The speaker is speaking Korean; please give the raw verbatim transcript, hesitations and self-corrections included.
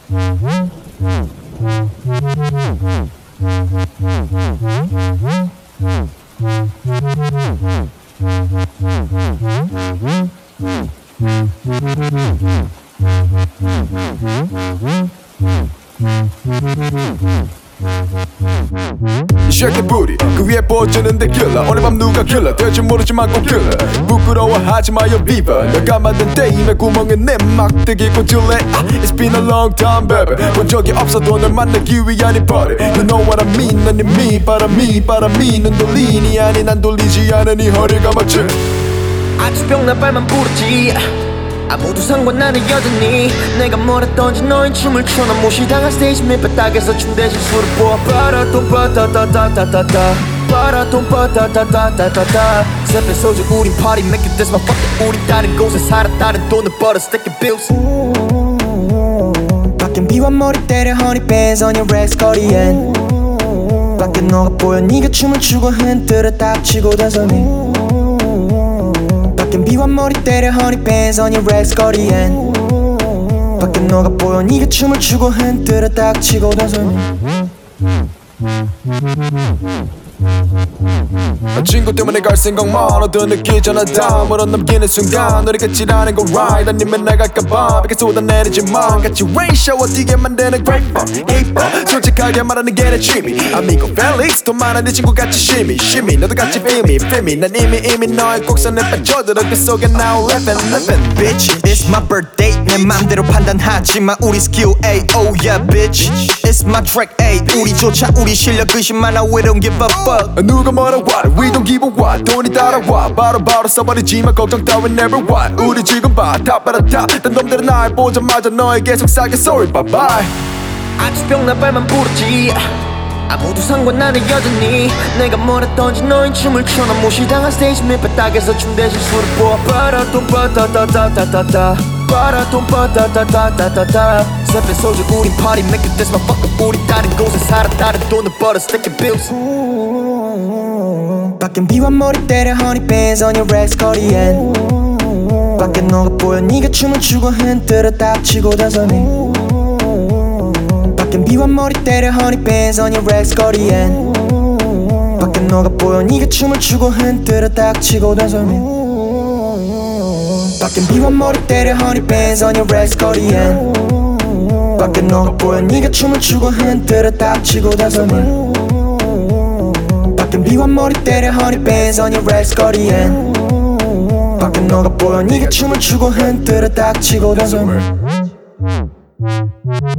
Shake the booty 그 위에 뻗주는데 killer 오늘 밤 누가 killer 될지 모르지만 꼭 killer 부끄러워하지 마요 비버 너가 만든 게임의 구멍에 내 막대기 꽂을래 ah, It's been a long time baby 본 적이 없어도 널 만나기 위한 이 party You know what I mean 난 이미 바람이 바람이 눈 돌리니 아니 난 돌리지 않으니 허리가 맞지 아주 병나 발만 부르지 아무도 상관나는 여전히 내가 뭐랬던지 너흰 춤을 춰 난 무시당한 스테이지 밑바닥에서 춤 대신 술을 부어 빠라똥 빠따따따따따따 빠라똥 빠따따따따따 세배 소주 우린 party make it this motherfucker 우리 다른 곳에 살아 다른 돈을 벌어 stacking bills 밖엔 비와 머리 때려 honey bands on your racks 거리엔 밖에 너가 보여 네가 춤을 추고 흔들어 딱 치고 다서니 밖엔 비와 머리 때려 honey bands on your racks 거리엔 밖에 너가 보여 네가 춤을 추고 흔들어 딱 치고 다서니 친구 때문에 갈 생각 많아도 느끼잖아 다음으로 넘기는 순간 너를 끝이라는 건 right 아니면 나갈까봐 벽에 쏟아내리지만 같이 rain shower 뛰게 만드는 great fun 이뻐 솔직하게 말하는 게 내 취미 Amigo Felix 돈 많아 네 친구같이 심이 심이 너도 같이 feel me feel me 난 이미 이미 너의 곡선에 빠져들어 그 속에 now living living Bitch it's my birthday 내 맘대로 판단하지마 우리 skill A oh yeah bitch It's my track A 우리조차 우리 실력 의심하나 we don't give a fuck 누가 뭐라 what we don't give a what 돈이 따라와 바로바로 써버리지만 걱정 따윈 never what 우리 지금 봐 다 빨아다 딴 놈들은 날 보자마자 너에게 속삭여 sorry bye bye 아주 병나 발만 부르지 아무도 상관나는 여전히 내가 뭐랬던지 너흰 춤을 춰 난 무시당한 스테이지 밑바닥에서 춤 대신 술을 부어 빠라똥 빠따따따따따 빠라똥 빠따따따따따 세배 소주 우린 party make it this motherfucker 우리 다른 곳에 살아 다른 돈을 벌어 stacking bills 밖엔 비와 머리 때려 honey bands on your racks 거리엔 밖에 너가 보여 네가 춤을 추고 흔들어 딱 치고 다서니 밖엔 비와 머리 때려 honey bands on your racks 거리엔 밖에 너가 보여 네가 춤을 추고 흔들어 딱 치고 다서니 밖엔 비와 머리 때려 honey bands on your racks 거리엔 밖에 너가 보여 네가 춤을 추고 흔들어 딱 치고 다서니 밖엔 비와 머리 때려 honey bands on your racks 거리엔 밖에 너가 보여 네가 춤을 추고 흔들어 딱 치고 다서니